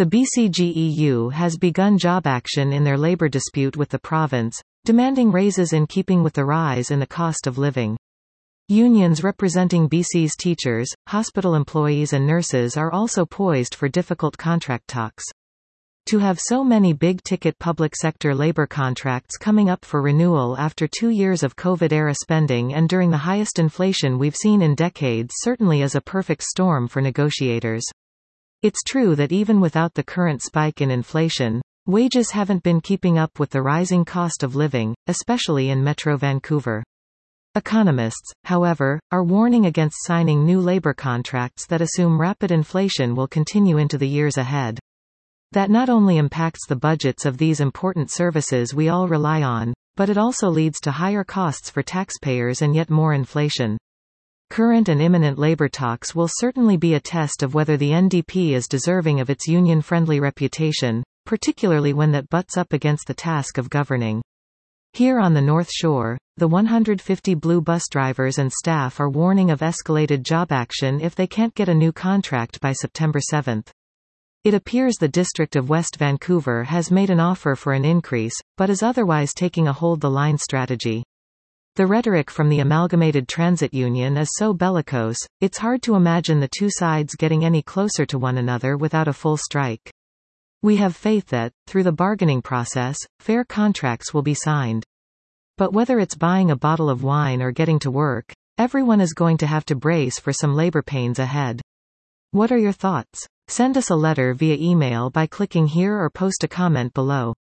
The BCGEU has begun job action in their labour dispute with the province, demanding raises in keeping with the rise in the cost of living. Unions representing BC's teachers, hospital employees and nurses are also poised for difficult contract talks. To have so many big-ticket public sector labour contracts coming up for renewal after 2 years of COVID-era spending and during the highest inflation we've seen in decades certainly is a perfect storm for negotiators. It's true that even without the current spike in inflation, wages haven't been keeping up with the rising cost of living, especially in Metro Vancouver. Economists, however, are warning against signing new labour contracts that assume rapid inflation will continue into the years ahead. That not only impacts the budgets of these important services we all rely on, but it also leads to higher costs for taxpayers and yet more inflation. Current and imminent labour talks will certainly be a test of whether the NDP is deserving of its union-friendly reputation, particularly when that butts up against the task of governing. Here on the North Shore, the 150 Blue bus drivers and staff are warning of escalated job action if they can't get a new contract by September 7. It appears the District of West Vancouver has made an offer for an increase, but is otherwise taking a hold-the-line strategy. The rhetoric from the Amalgamated Transit Union is so bellicose, it's hard to imagine the two sides getting any closer to one another without a full strike. We have faith that, through the bargaining process, fair contracts will be signed. But whether it's buying a bottle of wine or getting to work, everyone is going to have to brace for some labor pains ahead. What are your thoughts? Send us a letter via email by clicking here or post a comment below.